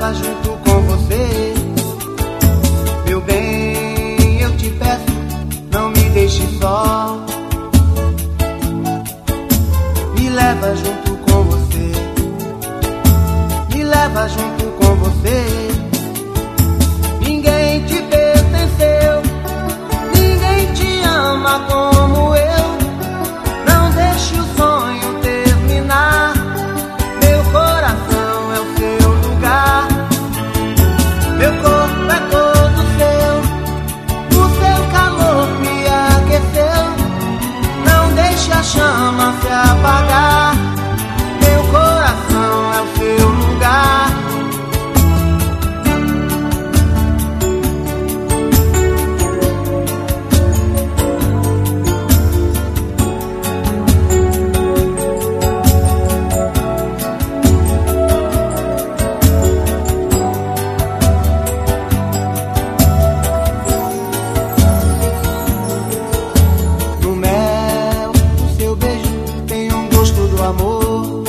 leva junto com você. Meu bem, eu te peço, não me deixe só. Me leva junto com você. Me leva junto com você. Ninguém te pertenceu, ninguém te ama como eu. Não deixe o sonho terminar. Meu coração é o seu lugar. Meu corpo é todo seu. O seu calor me aqueceu. Não deixe a chama se apagar. Meu coração é o seu lugar. Amor,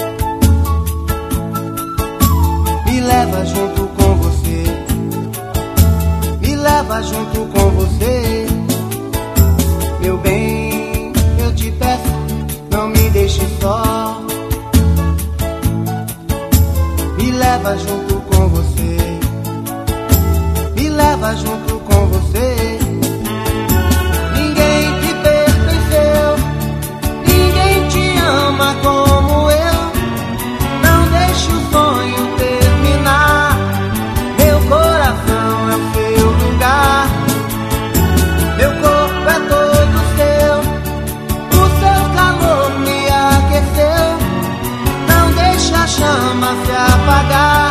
me leva junto com você. Me leva junto com você. Meu bem, eu te peço, não me deixe só. Me leva junto com você. Me leva junto com você. Ninguém te pertenceu, ninguém te ama como eu. Não deixe o sonho terminar. Meu coração é o seu lugar. Meu corpo é todo seu. O seu calor me aqueceu. Não deixe a chama se apagar.